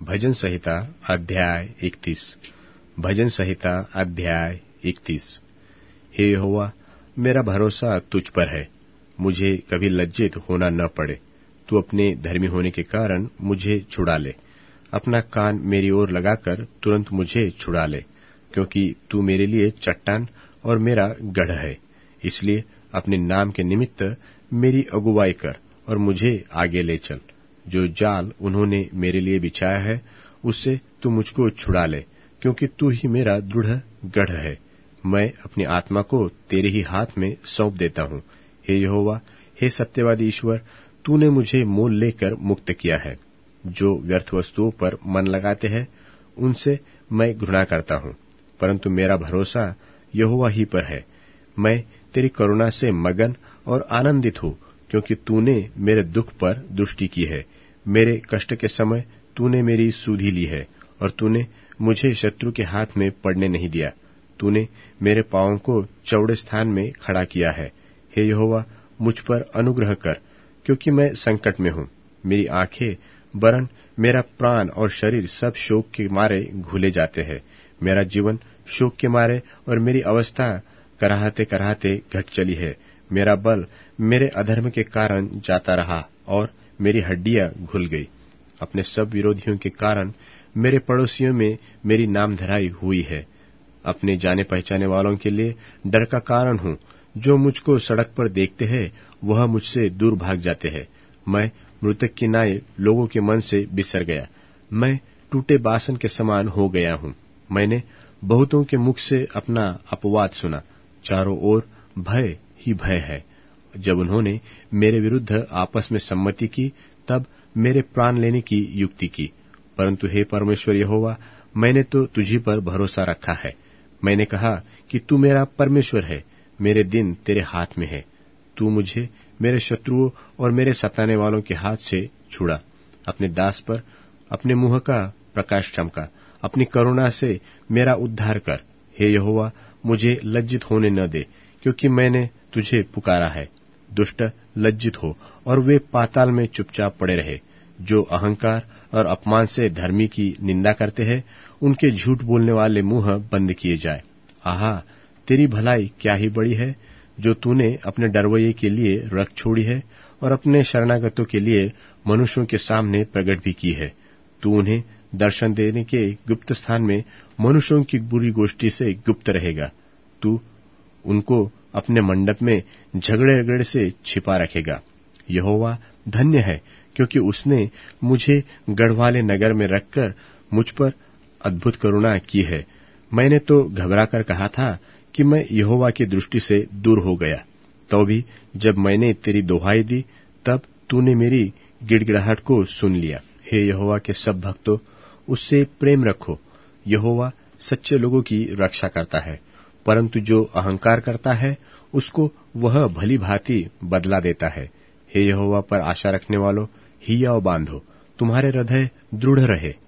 भजन संहिता अध्याय 31। भजन संहिता अध्याय 31। हे यहोवा, मेरा भरोसा तुझ पर है, मुझे कभी लज्जित होना न पड़े। तू अपने धर्मी होने के कारण मुझे छुड़ा ले, अपना कान मेरी ओर लगाकर तुरंत मुझे छुड़ा ले, क्योंकि तू मेरे लिए चट्टान और मेरा गढ़ है। इसलिए अपने नाम के निमित्त मेरी अगुवाई कर और मुझे आगे ले चल। जो जाल उन्होंने मेरे लिए बिछाया है, उससे तू मुझको छुड़ा ले, क्योंकि तू ही मेरा दृढ़ गढ़ है। मैं अपनी आत्मा को तेरे ही हाथ में सौंप देता हूँ। हे यहोवा, हे सत्यवादी ईश्वर, तूने मुझे मोल लेकर मुक्त किया है। जो व्यर्थ वस्तुओं पर मन लगाते हैं, उनसे मैं घृणा करता हूँ, परंतु मेरा भरोसा यहोवा ही पर है। मैं तेरी करुणा से मगन और आनंदित हूँ, क्योंकि तूने मेरे दुख पर दृष्टि की है। मेरे कष्ट के समय तूने मेरी सुधि ली है, और तूने मुझे शत्रु के हाथ में पड़ने नहीं दिया। तूने मेरे पांवों को चौड़े स्थान में खड़ा किया है। हे यहोवा, मुझ पर अनुग्रह कर, क्योंकि मैं संकट में हूँ। मेरी आंखें वरन मेरा प्राण और शरीर सब शोक के मारे घुले जाते हैं। मेरा जीवन शोक के मारे और मेरी अवस्था कराहते कराहते घट चली है। मेरा बल मेरे अधर्म के कारण जाता रहा और मेरी हड्डियां घुल गई। अपने सब विरोधियों के कारण मेरे पड़ोसियों में मेरी नामधराई हुई है। अपने जाने पहचाने वालों के लिए डर का कारण हूँ। जो मुझको सड़क पर देखते हैं, वह मुझसे दूर भाग जाते हैं। मैं मृतक की नाई लोगों के मन से बिसर गया। मैं टूटे बासन के समान हो गया हूँ। मैंने बहुतों के मुख से अपना अपवाद सुना। चारों ओर भय ही भय है। जब उन्होंने मेरे विरुद्ध आपस में सम्मति की, तब मेरे प्राण लेने की युक्ति की। परंतु हे परमेश्वर यहोवा, मैंने तो तुझी पर भरोसा रखा है। मैंने कहा कि तू मेरा परमेश्वर है, मेरे दिन तेरे हाथ में है। तू मुझे मेरे शत्रुओं और मेरे सताने वालों के हाथ से छुड़ा। अपने दास पर अपने मुंह का प्रकाश चमका। अपनी करुणा से मेरा उद्धार कर। हे यहोवा, मुझे लज्जित होने न दे, क्योंकि मैंने तुझे पुकारा है। दुष्ट लज्जित हो और वे पाताल में चुपचाप पड़े रहे। जो अहंकार और अपमान से धर्मी की निंदा करते हैं, उनके झूठ बोलने वाले मुंह बंद किए जाए। आहा, तेरी भलाई क्या ही बड़ी है, जो तूने अपने डरवैये के लिए रख छोड़ी है और अपने शरणागतों के लिए मनुष्यों के सामने प्रकट भी की है। तू उन्हें दर्शन देने के गुप्त स्थान में मनुष्यों की बुरी गोष्ठी से गुप्त रहेगा। तू उनको अपने मंडप में झगड़े से छिपा रखेगा। यहोवा धन्य है, क्योंकि उसने मुझे गढ़वाले नगर में रखकर मुझ पर अद्भुत करुणा की है। मैंने तो घबरा कर कहा था कि मैं यहोवा की दृष्टि से दूर हो गया। तो भी जब मैंने तेरी दोहाई दी, तब तूने मेरी गिड़गिड़ाहट को सुन लिया। हे यहोवा के सब भक्तों, उससे प्रेम रखो। यहोवा सच्चे लोगों की रक्षा करता है, परंतु जो अहंकार करता है, उसको वह भली भांति बदला देता है। हे यहोवा पर आशा रखने वालों, हियाव बांधो, तुम्हारे हृदय दृढ़ रहे।